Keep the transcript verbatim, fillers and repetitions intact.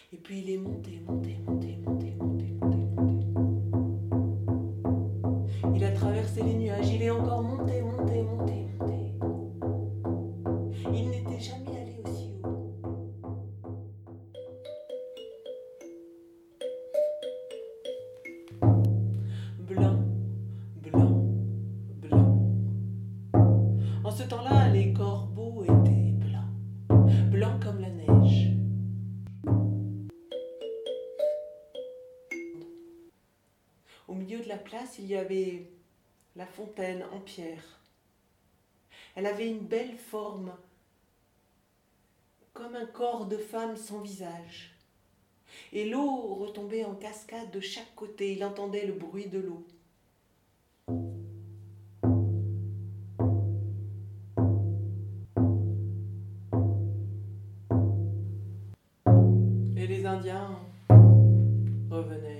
Et puis il est monté, monté, monté, monté, monté, monté, monté. Il a traversé les nuages, il est encore monté, monté, monté, monté. Il n'était jamais allé aussi haut. Blanc, blanc, blanc. En ce temps-là, les corbeaux étaient blancs, blancs comme la neige. Au milieu de la place, il y avait la fontaine en pierre. Elle avait une belle forme, comme un corps de femme sans visage. Et l'eau retombait en cascade de chaque côté. Il entendait le bruit de l'eau. Et les Indiens revenaient.